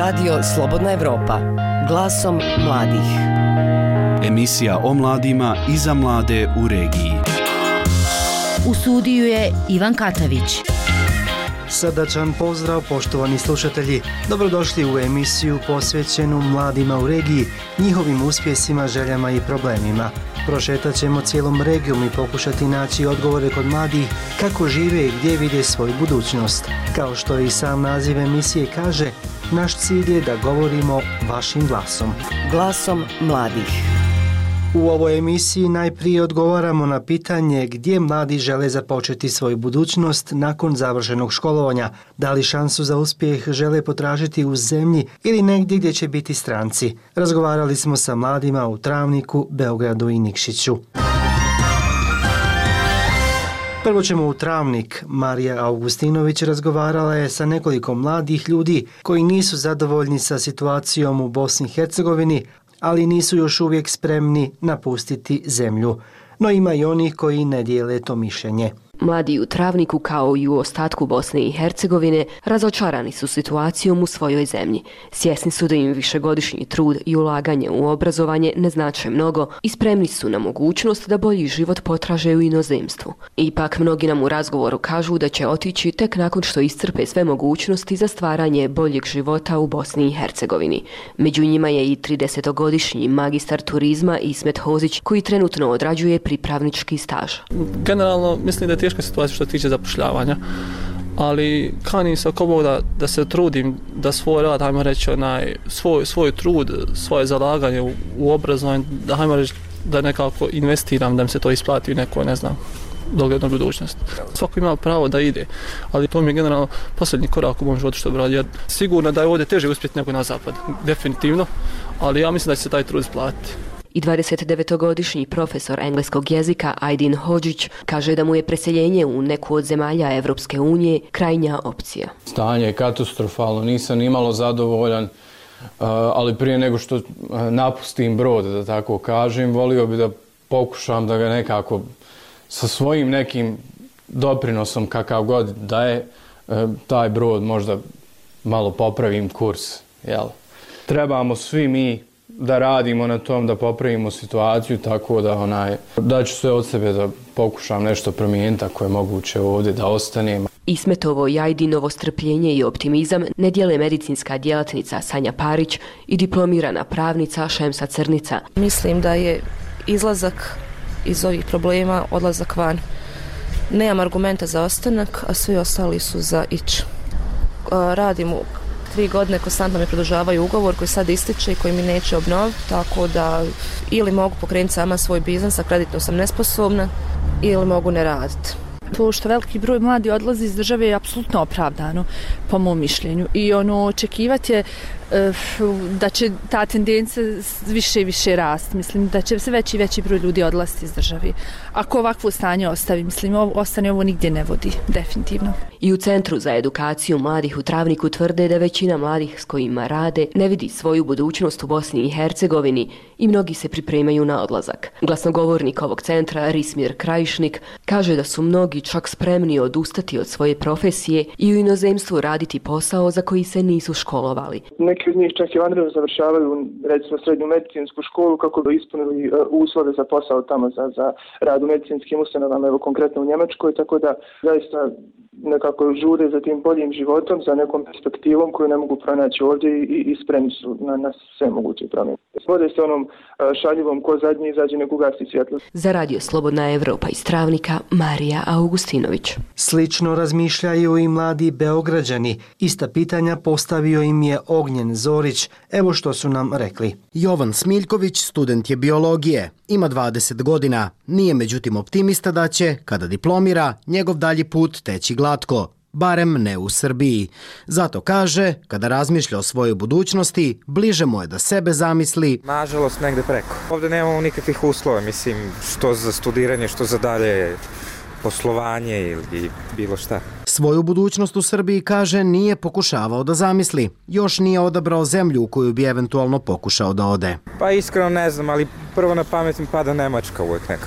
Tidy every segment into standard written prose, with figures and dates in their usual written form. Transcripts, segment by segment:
Radio Slobodna Evropa, glasom mladih. Emisija o mladima i za mlade u regiji. U studiju je Ivan Katavić. Srdačan pozdrav poštovani slušatelji. Dobrodošli u emisiju posvećenu mladima u regiji, njihovim uspjesima, željama i problemima. Prošetat ćemo cijelom regijom i pokušati naći odgovore kod mladih kako žive i gdje vide svoju budućnost. Kao što i sam naziv emisije kaže, naš cilj je da govorimo vašim glasom. Glasom mladih. U ovoj emisiji najprije odgovaramo na pitanje gdje mladi žele započeti svoju budućnost nakon završenog školovanja, da li šansu za uspjeh žele potražiti u zemlji ili negdje gdje će biti stranci. Razgovarali smo sa mladima u Travniku, Beogradu i Nikšiću. Prvo ćemo u Travnik. Marija Augustinović razgovarala je sa nekoliko mladih ljudi koji nisu zadovoljni sa situacijom u Bosni i Hercegovini, ali nisu još uvijek spremni napustiti zemlju. No ima i onih koji ne dijele to mišljenje. Mladi u Travniku, kao i u ostatku Bosne i Hercegovine, razočarani su situacijom u svojoj zemlji. Svjesni su da im višegodišnji trud i ulaganje u obrazovanje ne znače mnogo i spremni su na mogućnost da bolji život potraže u inozemstvu. Ipak mnogi nam u razgovoru kažu da će otići tek nakon što iscrpe sve mogućnosti za stvaranje boljeg života u Bosni i Hercegovini. Među njima je i 30-godišnji magistar turizma Ismet Hozić, koji trenutno odrađuje pripravnički staž. Generalno mislim da je teška situacija što se tiče zapošljavanja, ali kanim se oko Boga da se trudim da svoj rad, hajmo reći, svoj trud, svoje zalaganje u obrazovanju, da hajmo reći da nekako investiram, da mi se to isplati u nekoj, ne znam, doglednoj budućnosti. Svako ima pravo da ide, ali to mi je generalno posljednji korak u mom životu što bi, jer sigurno da je ovdje teže uspjeti nego na zapad, definitivno, ali ja mislim da će se taj trud isplatiti. I 29-godišnji profesor engleskog jezika Aydin Hodžić kaže da mu je preseljenje u neku od zemalja Evropske unije krajnja opcija. Stanje je katastrofalno, nisam nimalo zadovoljan, ali prije nego što napustim brod, da tako kažem, volio bi da pokušam da ga nekako sa svojim nekim doprinosom, kakav god da je, taj brod možda malo popravim kurs. Jel? Trebamo svi mi da radimo na tom, da popravimo situaciju, tako da ću sve od sebe da pokušam nešto promijeniti ako je moguće ovdje da ostanem. Ismetovo i Ajdinovo strpljenje i optimizam ne dijele medicinska djelatnica Sanja Parić i diplomirana pravnica Šemsa Crnica. Mislim da je izlazak iz ovih problema odlazak van. Nemam argumenta za ostanak, a svi ostali su za ići. Radim u 3 godine, konstantno mi produžavaju ugovor koji sad ističe i koji mi neće obnoviti, tako da ili mogu pokrenuti sama svoj biznis, a kreditno sam nesposobna, ili mogu ne raditi. To što veliki broj mladi odlazi iz države je apsolutno opravdano, po mom mišljenju. I očekivati je da će ta tendencija više i više rasti. Mislim da će sve veći i veći broj ljudi odlaziti iz države. Ako ovakvo stanje ostavi, mislim, ostane ovo nigdje ne vodi, definitivno. I u Centru za edukaciju mladih u Travniku tvrde da većina mladih s kojima rade ne vidi svoju budućnost u Bosni i Hercegovini i mnogi se pripremaju na odlazak. Glasnogovornik ovog centra, Rismir Krajišnik, kaže da su mnogi čak spremni odustati od svoje profesije i u inozemstvu raditi posao za koji se nisu školovali. Neki od njih čak i vanredno završavaju, recimo, srednju medicinsku školu kako bi ispunili uslove za posao tamo za rad u medicinskim ustanovama, evo konkretno u Njemačkoj, tako da zaista nekako žure za tim boljim životom, za nekom perspektivom koju ne mogu pronaći ovdje i spremni su na sve moguće promjene. Vode se onom šaljivom ko zadnji izađe nek ugasi svjetlo. Za Radio Slobodna Evropa iz Travnika, Marija Augustinović. Slično razmišljaju i mladi Beograđani. Ista pitanja postavio im je Ognjen Zorić. Evo što su nam rekli. Jovan Smiljković student je biologije. Ima 20 godina. Nije međutim optimista da će, kada diplomira, njegov dalji put teći glatko. Barem ne u Srbiji. Zato kaže, kada razmišlja o svojoj budućnosti, bliže mu je da sebe zamisli. Nažalost, negde preko. Ovdje nemamo nikakvih uslova, mislim, što za studiranje, što za dalje poslovanje ili bilo šta. Svoju budućnost u Srbiji, kaže, nije pokušavao da zamisli. Još nije odabrao zemlju u koju bi eventualno pokušao da ode. Pa iskreno ne znam, ali prvo na pamet mi pada Nemačka uvijek nekako.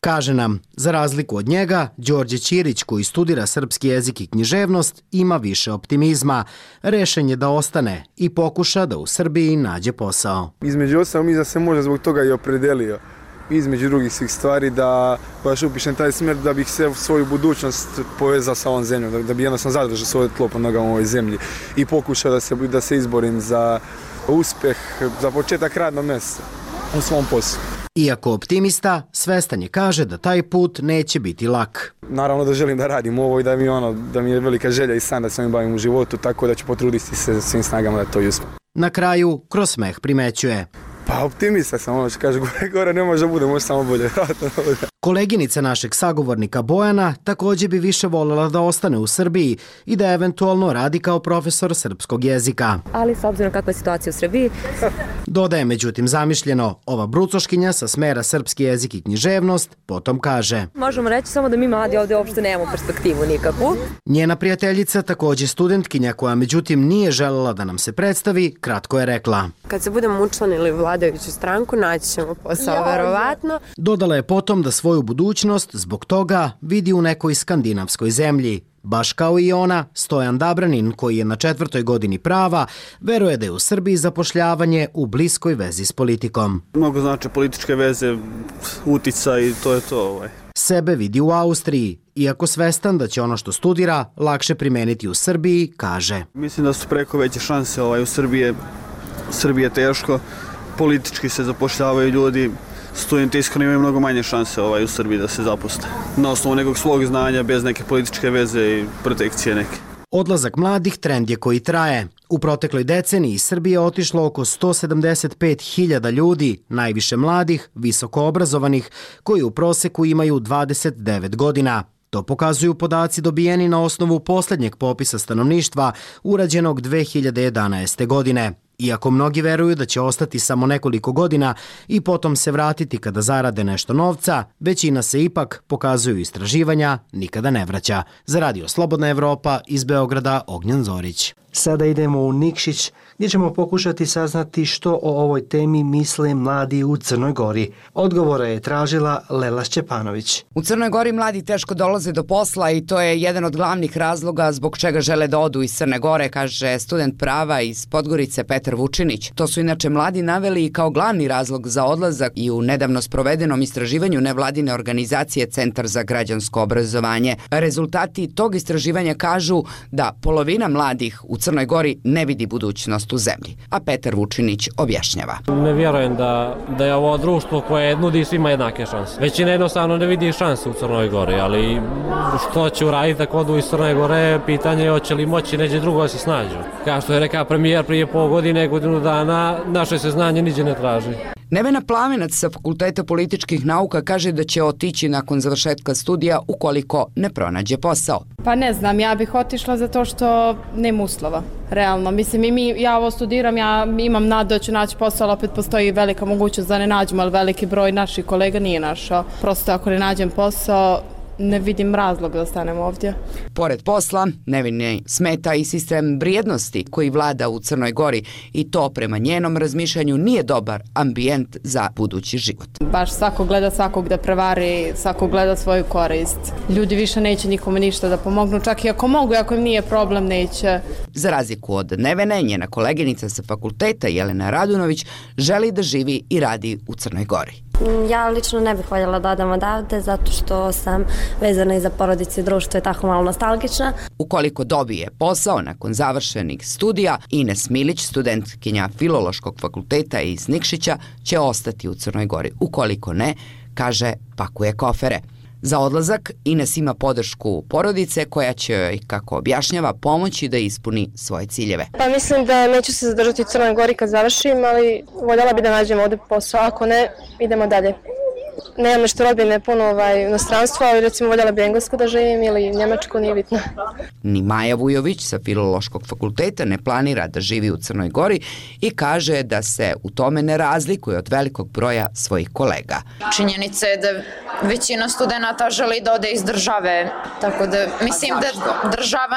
Kaže nam, za razliku od njega, Đorđe Ćirić, koji studira srpski jezik i književnost, ima više optimizma. Rešen je da ostane i pokuša da u Srbiji nađe posao. Između ostalog, mislim da se možda zbog toga i opredelio. Između drugih svih stvari da baš upišem taj smjer da bih se svoju budućnost povezao sa ovom zemljom, da bi jednostavno zadržao svoje tlo pod nogama u ovoj zemlji i pokušao da se izborim za uspjeh, za početak radnog mjesta u svom poslu. Iako optimista, svestan je, kaže da taj put neće biti lak. Naravno da želim da radim ovo i da mi je velika želja i san da se ovim bavim u životu, tako da ću potruditi se svim snagama da to i uspem. Na kraju, kroz smeh primećuje. Pa optimista sam, ono što kaže, gore ne može da bude, može samo bolje. Koleginica našeg sagovornika Bojana također bi više voljela da ostane u Srbiji i da eventualno radi kao profesor srpskog jezika. Ali s obzirom kakva je situacija u Srbiji... Dodaje međutim zamišljeno, ova brucoškinja sa smera srpski jezik i književnost potom kaže. Možemo reći samo da mi mladi ovdje uopšte nemamo perspektivu nikakvu. Njena prijateljica, također studentkinja koja međutim nije željela da nam se predstavi, kratko je rekla. Kad se budemo učlanili u vladajuću stranku, naći ćemo posao, verovatno. Dodala je potom da svoju budućnost zbog toga vidi u nekoj skandinavskoj zemlji. Baš kao i ona, Stojan Dabranin, koji je na 4. godini prava, veruje da je u Srbiji zapošljavanje u bliskoj vezi s politikom. Mnogo znači političke veze, uticaj i to je to. Sebe vidi u Austriji, iako svestan da će ono što studira lakše primeniti u Srbiji, kaže. Mislim da su preko veće šanse u Srbiji. Srbije je teško, politički se zapošljavaju ljudi, studenti iskreno imaju mnogo manje šanse u Srbiji da se zaposle. Na osnovu nekog svog znanja, bez neke političke veze i protekcije neke. Odlazak mladih trend je koji traje. U protekloj deceniji iz Srbije otišlo oko 175.000 ljudi, najviše mladih, visoko obrazovanih, koji u proseku imaju 29 godina. To pokazuju podaci dobijeni na osnovu posljednjeg popisa stanovništva urađenog 2011. godine. Iako mnogi veruju da će ostati samo nekoliko godina i potom se vratiti kada zarade nešto novca, većina se ipak, pokazuju istraživanja, nikada ne vraća. Za Radio Slobodna Evropa iz Beograda, Ognjen Zorić. Sada idemo u Nikšić, gdje ćemo pokušati saznati što o ovoj temi misle mladi u Crnoj Gori. Odgovore je tražila Lela Šćepanović. U Crnoj Gori mladi teško dolaze do posla i to je jedan od glavnih razloga zbog čega žele da odu iz Crne Gore, kaže student prava iz Podgorice Petar Vučinić. To su inače mladi naveli i kao glavni razlog za odlazak i u nedavno sprovedenom istraživanju nevladine organizacije Centar za građansko obrazovanje. Rezultati tog istraživanja kažu da polovina mladih u Crnoj Gori ne vidi budućnost u zemlji, a Petar Vučinić objašnjava. Ne vjerujem da je ovo društvo koje nudi svima jednake šanse. Većina jednostavno ne vidi šanse u Crnoj Gori, ali što će uraditi ako odu iz Crne Gore, pitanje je hoće li moći neđe drugo da se snađu. Kao što je rekao premijer prije pol godine, godinu dana, naše se znanje niđe ne traži. Nevena Plavenac sa Fakulteta političkih nauka kaže da će otići nakon završetka studija ukoliko ne pronađe posao. Pa ne znam, ja bih otišla zato što nema uslova, realno. Mislim, ja ovo studiram, ja imam nadu da ću naći posao, ali opet postoji velika mogućnost da ne nađemo, ali veliki broj naših kolega nije našao. Prosto ako ne nađem posao, ne vidim razlog da ostanem ovdje. Pored posla, Nevini smeta i sistem vrijednosti koji vlada u Crnoj Gori i to prema njenom razmišljanju nije dobar ambijent za budući život. Baš svako gleda svakog da prevari, svako gleda svoju korist. Ljudi više neće nikome ništa da pomognu, čak i ako mogu, ako im nije problem, neće. Za razliku od Nevene, njena koleginica sa fakulteta Jelena Radunović želi da živi i radi u Crnoj Gori. Ja lično ne bih voljela da odam odavde zato što sam vezana i za porodicu i društvo je tako malo nostalgična. Ukoliko dobije posao nakon završenih studija, Ines Milić, studentkinja Filološkog fakulteta iz Nikšića, će ostati u Crnoj Gori. Ukoliko ne, kaže, pakuje kofere. Za odlazak Ines ima podršku porodice koja će joj, kako objašnjava, pomoći da ispuni svoje ciljeve. Pa mislim da neću se zadržati u Crnoj Gori kad završim, ali voljela bi da nađem ovdje posao, ako ne, idemo dalje. Nemam nešto rodbine puno u inostranstvu, ali recimo voljela bi Englesku da živim ili Njemačku, nije bitno. Ni Maja Vujović sa Filološkog fakulteta ne planira da živi u Crnoj Gori i kaže da se u tome ne razlikuje od velikog broja svojih kolega. Činjenica je da većina studenata želi da ode iz države, tako da mislim da država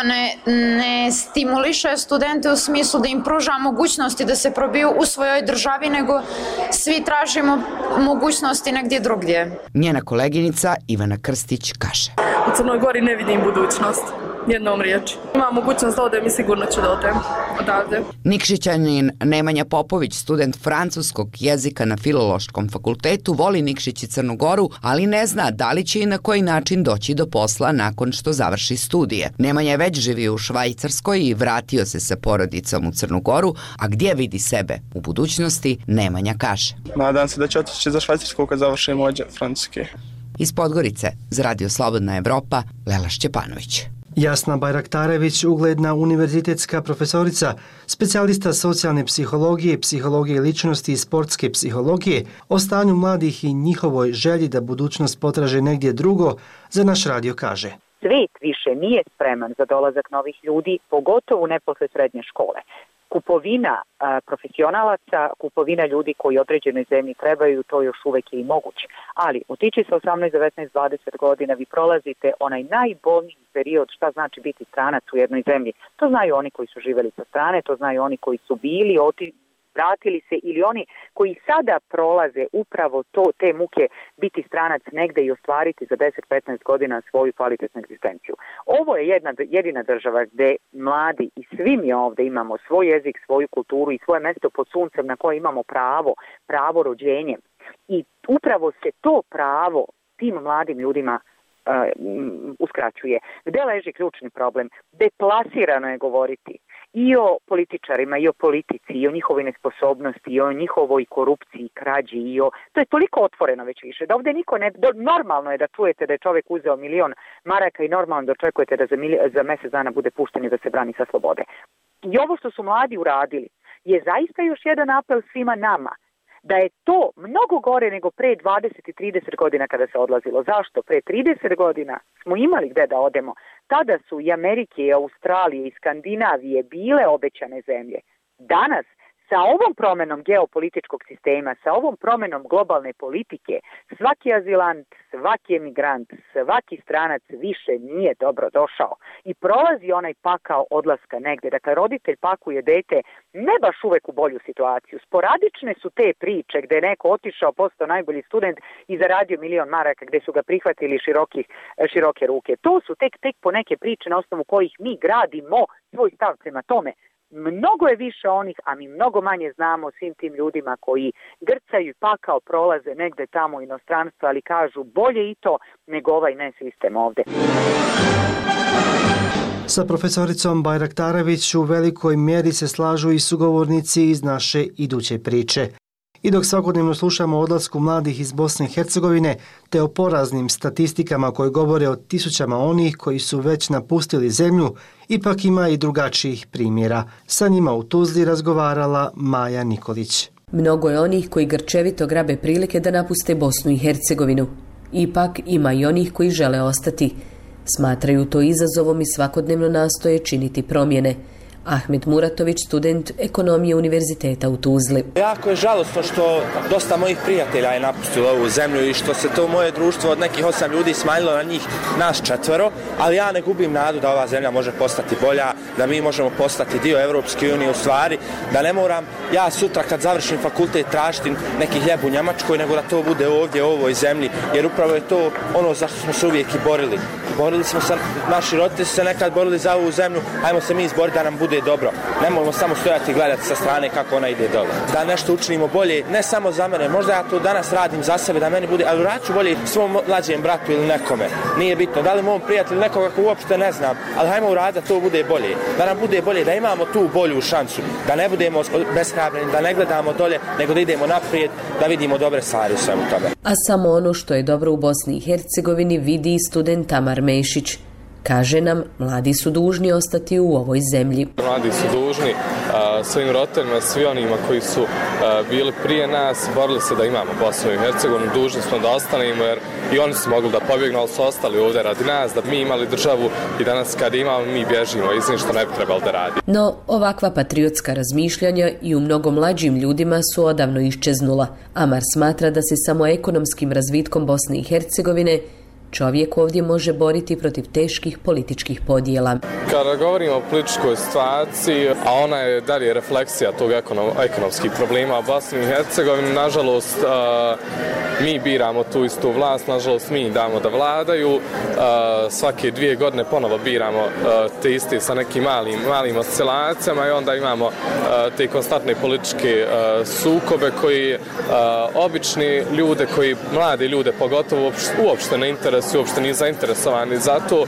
ne stimuliše studente u smislu da im pruža mogućnosti da se probiju u svojoj državi, nego svi tražimo mogućnosti negdje drugdje. Njena koleginica Ivana Krstić kaže. U Crnoj Gori ne vidim budućnost, jednom riječi. Imam mogućnost da odem i sigurno ću da odem odavde. Nikšićanin Nemanja Popović, student francuskog jezika na Filološkom fakultetu, voli Nikšić i Crnu Goru, ali ne zna da li će i na koji način doći do posla nakon što završi studije. Nemanja je već živio u Švajcarskoj i vratio se sa porodicom u Crnu Goru, a gdje vidi sebe u budućnosti, Nemanja kaže. Nadam se da će otići za Švajcarsku kad završim ođe francuski. Iz Podgorice, za Radio Slobodna Evropa, Lela Šćepanović. Jasna Bajraktarević, ugledna univerzitetska profesorica, specijalista socijalne psihologije, psihologije ličnosti i sportske psihologije, o stanju mladih i njihovoj želji da budućnost potraže negdje drugo, za naš radio kaže. Svet više nije spreman za dolazak novih ljudi, pogotovo ne posle srednje škole. Kupovina profesionalaca, kupovina ljudi koji određenoj zemlji trebaju, to još uvek je i moguće. Ali otići sa 18, 19, 20 godina, vi prolazite onaj najbolniji period šta znači biti stranac u jednoj zemlji. To znaju oni koji su živjeli sa strane, to znaju oni koji su bili, vratili se ili oni koji sada prolaze upravo te muke biti stranac negde i ostvariti za 10-15 godina svoju kvalitetnu egzistenciju. Ovo je jedina država gde mladi i svi mi ovde imamo svoj jezik, svoju kulturu i svoje mesto pod suncem na koje imamo pravo rođenjem. I upravo se to pravo tim mladim ljudima uskraćuje. Gde leži ključni problem? Deplasirano je govoriti i o političarima, i o politici, i o njihovoj nesposobnosti, i o njihovoj korupciji, krađi, to je toliko otvoreno već više, da ovdje niko ne... Normalno je da čujete da je čovjek uzeo 1.000.000 maraka i normalno da očekujete da za mjesec dana bude pušten i da se brani sa slobode. I ovo što su mladi uradili je zaista još jedan apel svima nama, da je to mnogo gore nego pre 20 i 30 godina kada se odlazilo. Zašto? Pre 30 godina smo imali gde da odemo. Tada su i Amerike, i Australije, i Skandinavije bile obećane zemlje. Danas, sa ovom promenom geopolitičkog sistema, sa ovom promenom globalne politike, svaki azilant, svaki emigrant, svaki stranac više nije dobro došao. I prolazi onaj pakao odlaska negde. Dakle, roditelj pakuje dete ne baš uvek u bolju situaciju. Sporadične su te priče gde je neko otišao, postao najbolji student i zaradio 1.000.000 maraka gde su ga prihvatili široke ruke. To su tek po neke priče na osnovu kojih mi gradimo svoj stav prema tome. Mnogo je više onih, a mi mnogo manje znamo o svim tim ljudima koji grcaju i pakao prolaze negde tamo u inostranstvu, ali kažu bolje i to nego ovaj nesistem ovde. Sa profesoricom Bajraktarević u velikoj mjeri se slažu i sugovornici iz naše iduće priče. I dok svakodnevno slušamo o odlasku mladih iz Bosne i Hercegovine te o poraznim statistikama koje govore o tisućama onih koji su već napustili zemlju, ipak ima i drugačijih primjera. Sa njima u Tuzli razgovarala Maja Nikolić. Mnogo je onih koji grčevito grabe prilike da napuste Bosnu i Hercegovinu. Ipak ima i onih koji žele ostati. Smatraju to izazovom i svakodnevno nastoje činiti promjene. Ahmed Muratović, student ekonomije Univerziteta u Tuzli. Jako je žalostno što dosta mojih prijatelja je napustilo ovu zemlju i što se to moje društvo od nekih 8 ljudi smanjilo na njih, nas 4, ali ja ne gubim nadu da ova zemlja može postati bolja, da mi možemo postati dio Evropske unije u stvari, da ne moram ja sutra kad završim fakultet tražiti neki hljeb u Njemačkoj, nego da to bude ovdje u ovoj zemlji, jer upravo je to ono zašto smo se uvijek i borili. Borili smo se, naši roditelji su se nekad borili za ovu zemlju, ajmo se mi izboriti da nam bude dobro. Nemojmo samo stojati i gledati sa strane kako ona ide dole. Da nešto učinimo bolje, ne samo za mene, možda ja to danas radim za sebe, da meni bude, ali radit ću bolje svom mlađem bratu ili nekome. Nije bitno, da li mom prijatelju nekoga ko uopšte ne znam, ali hajmo uraditi da to bude bolje. Da nam bude bolje, da imamo tu bolju šansu, da ne budemo beshrabreni, da ne gledamo dolje, nego da idemo naprijed, da vidimo dobre stvari u svemu tome. A samo ono što je dobro u Bosni i Hercegovini vidi i student Tamar Mešić. Kaže nam, mladi su dužni ostati u ovoj zemlji. Mladi su dužni svojim roditeljima, svi onima koji su bili prije nas, borili se da imamo Bosnu i Hercegovinu, dužni smo da ostanemo jer i oni su mogli da pobjegnu, ali su ostali ovdje radi nas, da bi mi imali državu i danas kad imamo mi bježimo iz njih što ne bi trebalo da radi. No, ovakva patriotska razmišljanja i u mnogo mlađim ljudima su odavno iščeznula. Amar smatra da se samo ekonomskim razvitkom Bosne i Hercegovine čovjek ovdje može boriti protiv teških političkih podjela. Kada govorimo o političkoj situaciji, a ona je dalje refleksija tog ekonomskih problema u Bosni i Hercegovini, nažalost mi biramo tu istu vlast, nažalost mi damo da vladaju, svake 2 godine ponovo biramo te iste sa nekim malim oscilacijama i onda imamo te konstantne političke sukobe koji obični ljude, koji mlade ljude pogotovo uopšte ne interesuju, uopšte nisu zainteresovani za to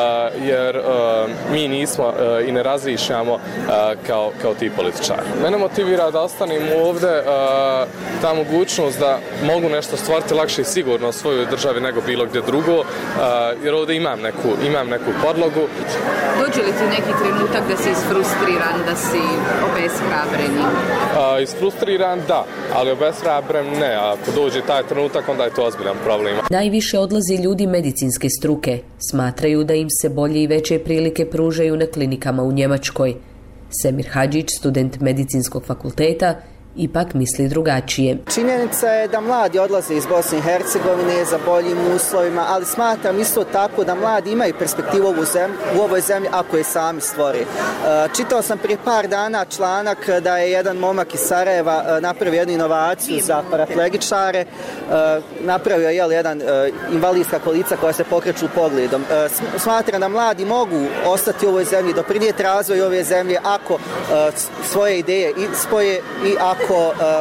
jer mi nismo i ne razmišljamo kao ti političari. Mene motivira da ostanem ovde ta mogućnost da mogu nešto stvoriti lakše i sigurno u svojoj državi nego bilo gdje drugo, jer ovdje imam neku podlogu. Dođe li ti neki trenutak da si isfrustriran, da si obeshrabren? Isfrustriran da, ali obeshrabren ne. Ako dođe taj trenutak, onda je to ozbiljan problem. Najviše odlazi ljudi medicinske struke. Smatraju da im se bolje i veće prilike pružaju na klinikama u Njemačkoj. Semir Hadžić, student medicinskog fakulteta, ipak misli drugačije. Činjenica je da mladi odlaze iz Bosne i Hercegovine za boljim uslovima, ali smatram isto tako da mladi imaju perspektivu u ovoj zemlji ako je sami stvori. Čitao sam prije par dana članak da je jedan momak iz Sarajeva napravio jednu inovaciju za paraplegičare, napravio jedan invalidska kolica koja se pokreću pogledom. Smatram da mladi mogu ostati u ovoj zemlji, doprinijeti razvoju ove zemlje ako svoje ideje spoje i ako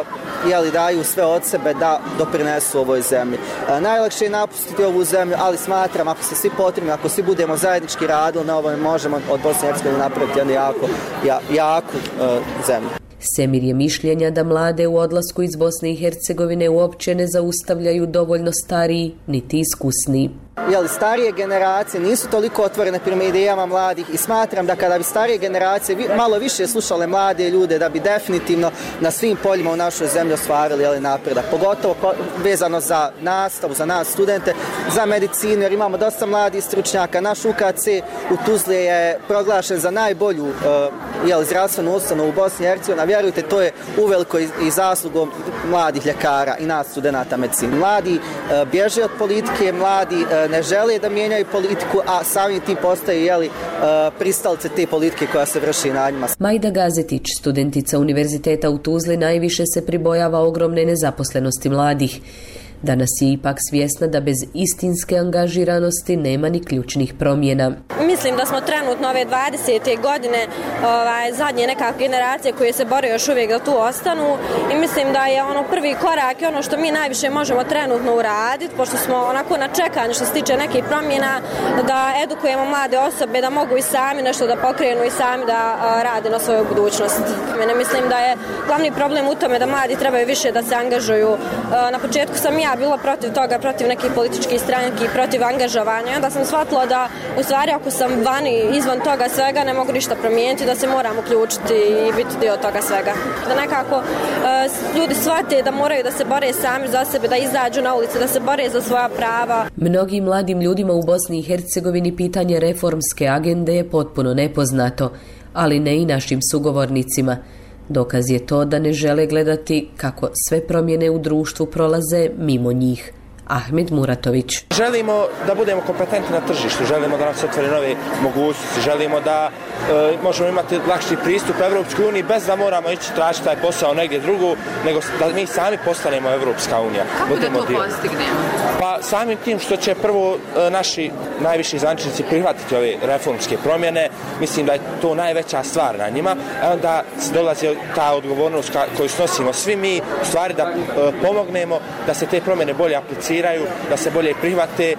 daju sve od sebe da doprinesu ovoj zemlji. Najlakše je napustiti ovu zemlju, ali smatram ako se svi potrebni, ako svi budemo zajednički radili na ovome, možemo od Bosne i Hercegovine napraviti jednu jaku zemlju. Semir je mišljenja da mlade u odlasku iz Bosne i Hercegovine uopće ne zaustavljaju dovoljno stariji niti iskusni. Starije generacije nisu toliko otvorene prema idejama mladih i smatram da kada bi starije generacije malo više slušale mlade ljude, da bi definitivno na svim poljima u našoj zemlji ostvarili napredak. Pogotovo vezano za nastavu, za nas studente, za medicinu, jer imamo dosta mladih stručnjaka. Naš UKC u Tuzli je proglašen za najbolju zdravstvenu ustanovu u Bosni i Hercegovini, a vjerujte, to je uveliko i zaslugom mladih ljekara i nas studenata medicine. Mladi bježe od politike, mladi ne žele da mijenjaju politiku, a samim tim postaju pristalice te politike koja se vrši na njima. Majda Gazetić, studentica Univerziteta u Tuzli, najviše se pribojava ogromne nezaposlenosti mladih. Danas je ipak svjesna da bez istinske angažiranosti nema ni ključnih promjena. Mislim da smo trenutno ove 20. godine zadnje nekakve generacije koje se bore još uvijek da tu ostanu i mislim da je prvi korak i ono što mi najviše možemo trenutno uraditi, pošto smo onako na čekanju što se tiče nekih promjena, da edukujemo mlade osobe da mogu i sami nešto da pokrenu i sami da rade na svojoj budućnosti. Mislim da je glavni problem u tome da mladi trebaju više da se angažuju. Na početku sam ja bila protiv toga, protiv nekih političkih stranki, protiv angažovanja. Onda sam shvatila da u stvari ako sam vani, izvan toga svega, ne mogu ništa promijeniti, da se moram uključiti i biti dio toga svega. Da nekako ljudi shvate da moraju da se bore sami za sebe, da izađu na ulice, da se bore za svoja prava. Mnogim mladim ljudima u Bosni i Hercegovini pitanje reformske agende je potpuno nepoznato, ali ne i našim sugovornicima. Dokaz je to da ne žele gledati kako sve promjene u društvu prolaze mimo njih. Ahmed Muratović. Želimo da budemo kompetentni na tržištu, želimo da nam se otvore nove mogućnosti, želimo da možemo imati lakši pristup Evropskoj uniji bez da moramo ići tražiti taj posao negdje drugo, nego da mi sami postanemo Evropska unija. Kako da to postignemo? Pa samim tim što će prvo naši najviši zvaničnici prihvatiti ove reformske promjene, mislim da je to najveća stvar na njima, a onda dolazi ta odgovornost koju snosimo svi mi, u stvari da pomognemo da se te promjene bolje apliciraju, da se bolje prihvate,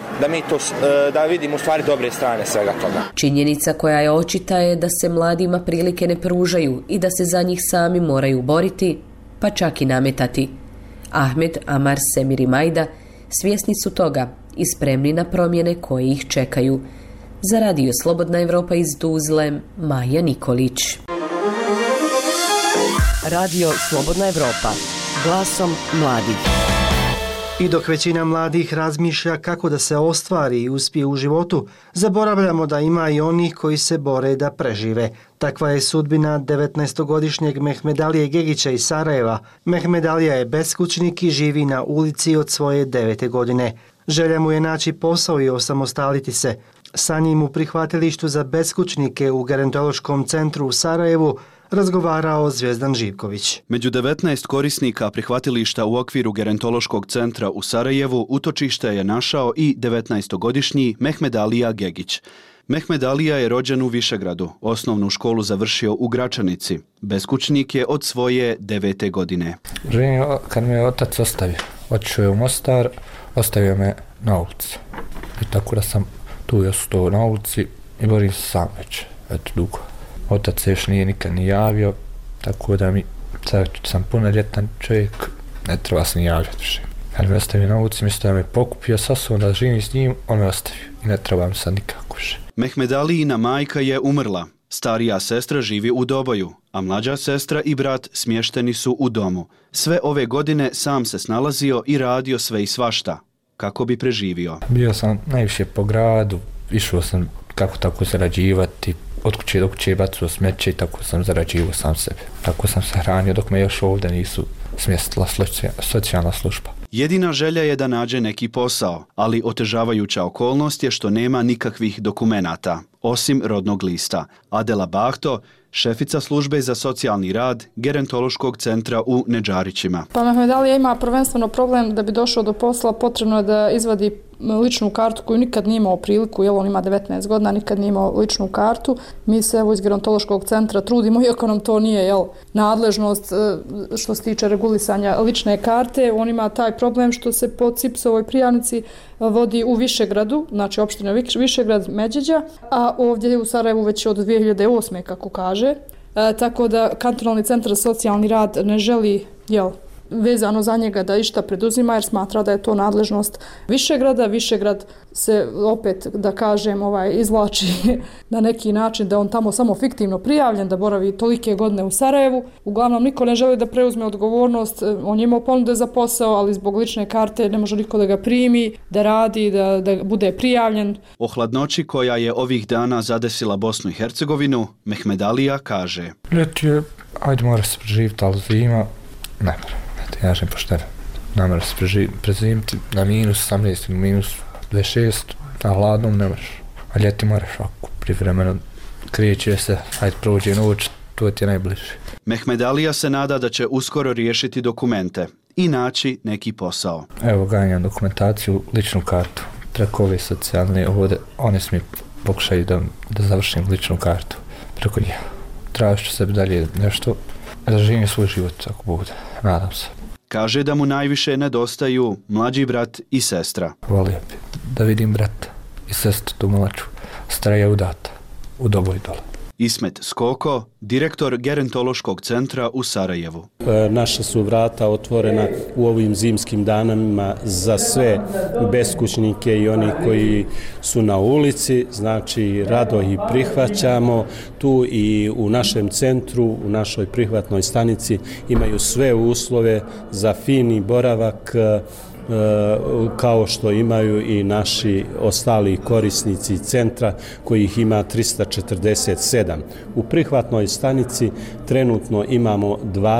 da vidimo u stvari dobre strane svega toga. Činjenica koja je očita je da se mladima prilike ne pružaju i da se za njih sami moraju boriti, pa čak i nametati. Ahmed, Amar, Semir i Majda svjesni su toga i spremni na promjene koje ih čekaju. Za Radio Slobodna Evropa iz Tuzle, Maja Nikolić. Radio Slobodna Evropa, glasom mladih. I dok većina mladih razmišlja kako da se ostvari i uspije u životu, zaboravljamo da ima i onih koji se bore da prežive. Takva je sudbina 19-godišnjeg Mehmedalije Gegića iz Sarajeva. Mehmedalija je beskućnik i živi na ulici od svoje 9. godine. Želja mu je naći posao i osamostaliti se. Sa njim u prihvatilištu za beskućnike u Gerontološkom centru u Sarajevu razgovarao Zvijezdan Živković. Među 19 korisnika prihvatilišta u okviru Gerontološkog centra u Sarajevu utočište je našao i 19-godišnji Mehmed Alija Gegić. Mehmed Alija je rođen u Višegradu, osnovnu školu završio u Gračanici. Beskućnik je od svoje 9. godine. Živim kad me otac ostavio. Otišao je u Mostar, ostavio me na ulici. I tako da sam tu još stao na ulici i borim se sam već, dugo. Otac se još nije nikad ni javio, tako da mi, sad sam punoljetan čovjek, ne treba se ni javljati više. Kad me ostavio na ulici, mislim da me pokupio sa sobom da živim s njim, on me ostavio i ne treba mi sad nikako više. Mehmed Alijina majka je umrla. Starija sestra živi u Doboju, a mlađa sestra i brat smješteni su u domu. Sve ove godine sam se snalazio i radio sve i svašta, kako bi preživio. Bio sam najviše po gradu, išao sam kako tako zarađivati, od kuće do kuće bacao smeće i tako sam zarađivao sam sebe. Tako sam se hranio dok me još ovdje nisu smjestila socijalna služba. Jedina želja je da nađe neki posao, ali otežavajuća okolnost je što nema nikakvih dokumenata, osim rodnog lista. Adela Bahto, šefica službe za socijalni rad Gerontološkog centra u Nedžarićima. Pa Mehmed Alija ima prvenstveno problem da bi došao do posla, potrebno je da izvadi ličnu kartu koju nikad nije imao priliku, jer on ima 19 godina, nikad nije imao ličnu kartu. Mi se evo iz Gerontološkog centra trudimo, iako nam to nije nadležnost što se tiče regulisanja lične karte. On ima taj problem što se po CIPS-ovoj prijavnici vodi u Višegradu, znači opština Višegrad, Međeđa, a ovdje u Sarajevu već od 2008. kako kaže. Tako da kantonalni centar za socijalni rad ne želi, vezano za njega da išta preduzima jer smatra da je to nadležnost Višegrada. Višegrad se opet, da kažem, izvlači na neki način da on tamo samo fiktivno prijavljen, da boravi tolike godine u Sarajevu. Uglavnom niko ne želi da preuzme odgovornost, on je imao ponude za posao, ali zbog lične karte ne može niko da ga primi, da radi, da bude prijavljen. O hladnoći koja je ovih dana zadesila Bosnu i Hercegovinu, Mehmed Alija kaže: Ljeti je, ajde mora se preživiti, ali zima ne mora. Ja žem pošteno. Ne mora se prezimiti na minus 18 ili minus 26, na hladnom ne moraš. A ljeti moraš ako privremeno kreće se, ajde prođe noć, to ti je najbliže. Mehmed Alija se nada da će uskoro riješiti dokumente i naći neki posao. Evo ganjam dokumentaciju, ličnu kartu, preko ove socijalne ovdje, oni su mi pokušaju da završim ličnu kartu preko njih. Tražit ću sebi dalje nešto, da živim svoj život ako bude, nadam se. Kaže da mu najviše nedostaju mlađi brat i sestra. Volio bi da vidim brata i sestru tu mlađu, stara je udata, u Doboj dole. Ismet Skoko, direktor Gerontološkog centra u Sarajevu. Naša su vrata otvorena u ovim zimskim danima za sve beskućnike i oni koji su na ulici, znači rado ih prihvaćamo. Tu i u našem centru, u našoj prihvatnoj stanici imaju sve uslove za fini boravak, kao što imaju i naši ostali korisnici centra kojih ima 347. U prihvatnoj stanici trenutno imamo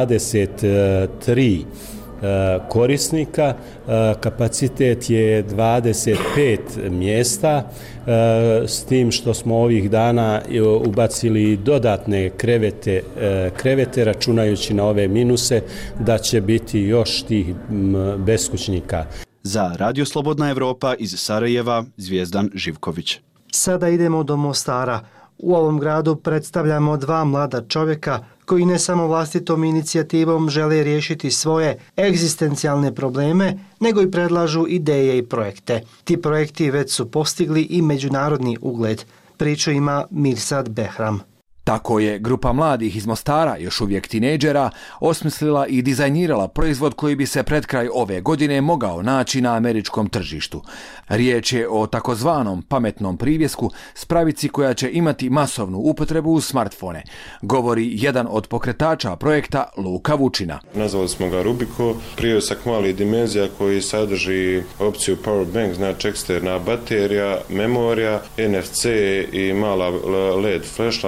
23 korisnika, kapacitet je 25 mjesta, s tim što smo ovih dana ubacili dodatne krevete, računajući na ove minuse da će biti još tih beskućnika. Za Radio Slobodna Evropa iz Sarajeva, Zvijezdan Živković. Sada idemo do Mostara. U ovom gradu predstavljamo dva mlada čovjeka koji ne samo vlastitom inicijativom žele riješiti svoje egzistencijalne probleme, nego i predlažu ideje i projekte. Ti projekti već su postigli i međunarodni ugled. Priču ima Mirsad Behram. Tako je grupa mladih iz Mostara, još uvijek tinejdžera, osmislila i dizajnirala proizvod koji bi se pred kraj ove godine mogao naći na američkom tržištu. Riječ je o takozvanom pametnom privjesku, spravici koja će imati masovnu upotrebu u smartfone, govori jedan od pokretača projekta Luka Vučina. Nazvali smo ga Rubiko, privjesak malih dimenzija koji sadrži opciju Powerbank, znači eksterna baterija, memorija, NFC i mala LED flashlight, bleska,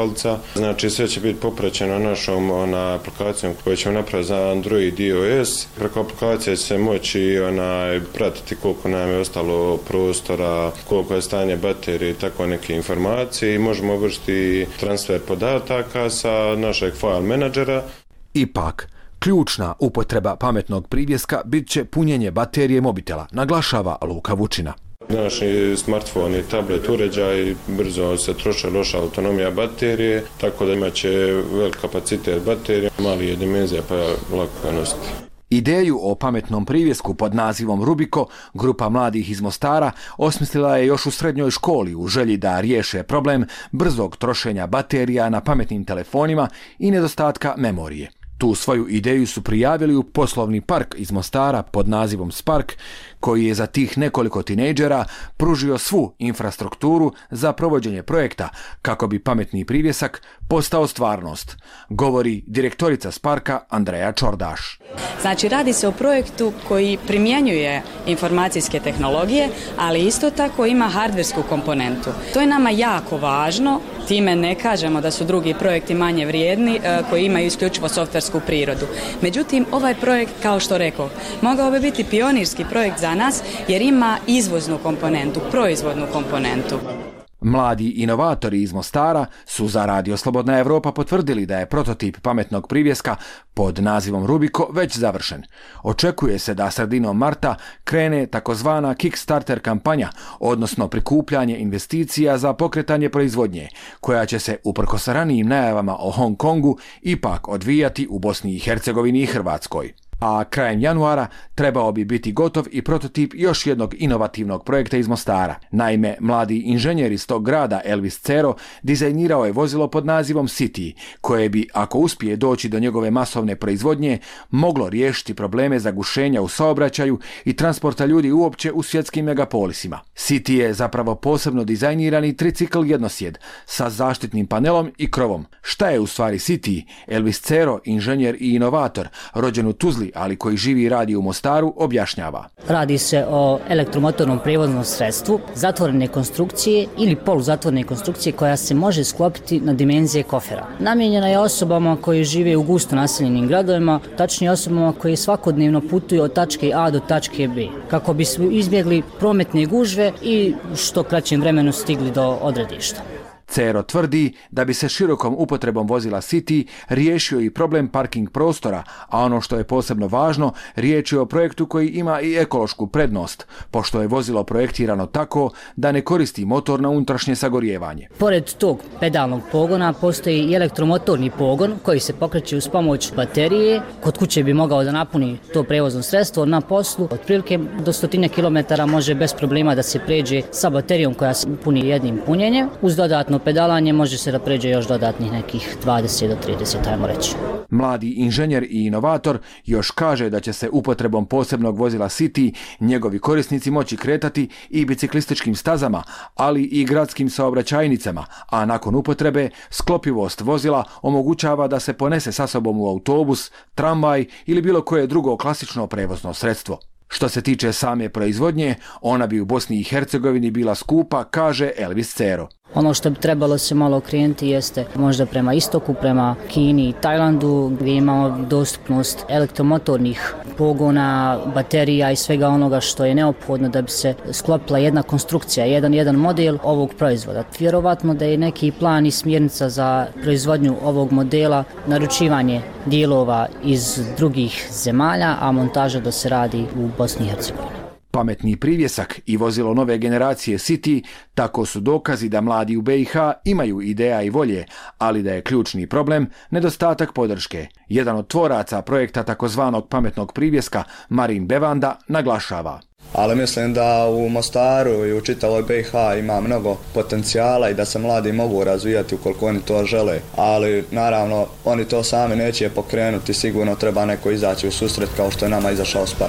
slušalica. Znači sve će biti popraćeno našom aplikacijom koju ćemo napraviti za Android i iOS. Preko aplikacije će se moći pratiti koliko nam je ostalo prostora, koliko je stanje baterije i tako neke informacije i možemo vršiti transfer podataka sa našeg file menadžera. Ipak, ključna upotreba pametnog privjeska bit će punjenje baterije mobitela, naglašava Luka Vučina. Naši smartfoni, tablet, uređaj, brzo se troše, loša autonomija baterije, tako da imat će velik kapacitet baterije, mali je dimenzija pa lako nositi. Ideju o pametnom privjesku pod nazivom Rubiko grupa mladih iz Mostara osmislila je još u srednjoj školi u želji da riješe problem brzog trošenja baterija na pametnim telefonima i nedostatka memorije. Tu svoju ideju su prijavili u poslovni park iz Mostara pod nazivom Spark, koji je za tih nekoliko tinejdžera pružio svu infrastrukturu za provođenje projekta kako bi pametni privjesak postao stvarnost, govori direktorica Sparka Andreja Čordaš. Znači, radi se o projektu koji primjenjuje informacijske tehnologije, ali isto tako ima hardversku komponentu. To je nama jako važno, time ne kažemo da su drugi projekti manje vrijedni koji imaju isključivo softversku prirodu. Međutim, ovaj projekt, kao što rekao, mogao bi biti pionirski projekt za nas jer ima izvoznu komponentu, proizvodnu komponentu. Mladi inovatori iz Mostara su za Radio Slobodna Evropa potvrdili da je prototip pametnog privjeska pod nazivom Rubiko već završen. Očekuje se da sredinom marta krene takozvana Kickstarter kampanja, odnosno prikupljanje investicija za pokretanje proizvodnje, koja će se uprkos ranijim najavama o Hong Kongu ipak odvijati u Bosni i Hercegovini i Hrvatskoj. A krajem januara trebao bi biti gotov i prototip još jednog inovativnog projekta iz Mostara. Naime, mladi inženjer iz tog grada Elvis Cero dizajnirao je vozilo pod nazivom City, koje bi, ako uspije doći do njegove masovne proizvodnje, moglo riješiti probleme zagušenja u saobraćaju i transporta ljudi uopće u svjetskim megapolisima. City je zapravo posebno dizajnirani tricikl jednosjed sa zaštitnim panelom i krovom. Šta je u stvari City? Elvis Cero, inženjer i inovator, rođen u Tuzli, ali koji živi i radi u Mostaru, objašnjava. Radi se o elektromotornom prijevoznom sredstvu zatvorene konstrukcije ili poluzatvorene konstrukcije koja se može sklopiti na dimenzije kofera. Namijenjena je osobama koji žive u gusto naseljenim gradovima, tačnije osobama koji svakodnevno putuju od tačke A do tačke B, kako bi izbjegli prometne gužve i što kraćem vremenu stigli do odredišta. Cero tvrdi da bi se širokom upotrebom vozila City riješio i problem parking prostora, a ono što je posebno važno, riječ je o projektu koji ima i ekološku prednost, pošto je vozilo projektirano tako da ne koristi motor na unutrašnje sagorijevanje. Pored tog pedalnog pogona postoji i elektromotorni pogon koji se pokreće uz pomoć baterije. Kod kuće bi mogao da napuni to prevozno sredstvo, na poslu otprilike do 100 km može bez problema da se pređe sa baterijom koja se puni jednim punjenjem. Uz dodatno pedalanje može se da pređe još dodatnih nekih 20 do 30, ajmo reći. Mladi inženjer i inovator još kaže da će se upotrebom posebnog vozila City njegovi korisnici moći kretati i biciklističkim stazama, ali i gradskim saobraćajnicama, a nakon upotrebe sklopivost vozila omogućava da se ponese sa sobom u autobus, tramvaj ili bilo koje drugo klasično prevozno sredstvo. Što se tiče same proizvodnje, ona bi u Bosni i Hercegovini bila skupa, kaže Elvis Cero. Ono što bi trebalo se malo okrenuti jeste možda prema istoku, prema Kini i Tajlandu, gdje imamo dostupnost elektromotornih pogona, baterija i svega onoga što je neophodno da bi se sklopila jedna konstrukcija, jedan model ovog proizvoda. Vjerovatno da je neki plan i smjernica za proizvodnju ovog modela, naručivanje dijelova iz drugih zemalja, a montaža da se radi u Bosni i Hercegovini. Pametni privjesak i vozilo nove generacije City tako su dokazi da mladi u BiH imaju ideja i volje, ali da je ključni problem nedostatak podrške. Jedan od tvoraca projekta takozvanog pametnog privjeska, Marin Bevanda, naglašava. Ali mislim da u Mostaru i u čitavoj BiH ima mnogo potencijala i da se mladi mogu razvijati ukoliko oni to žele. Ali naravno oni to sami neće pokrenuti, sigurno treba neko izaći u susret kao što je nama izašao Spark.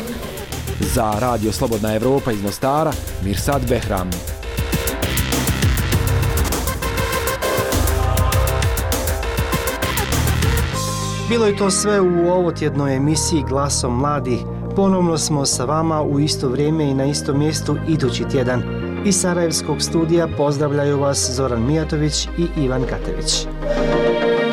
Za Radio Slobodna Evropa iz Mostara, Mirsad Behram. Bilo je to sve u ovotjednoj emisiji Glasom mladih. Ponovno smo sa vama u isto vrijeme i na istom mjestu idući tjedan. Iz Sarajevskog studija pozdravljaju vas Zoran Mijatović i Ivan Katević.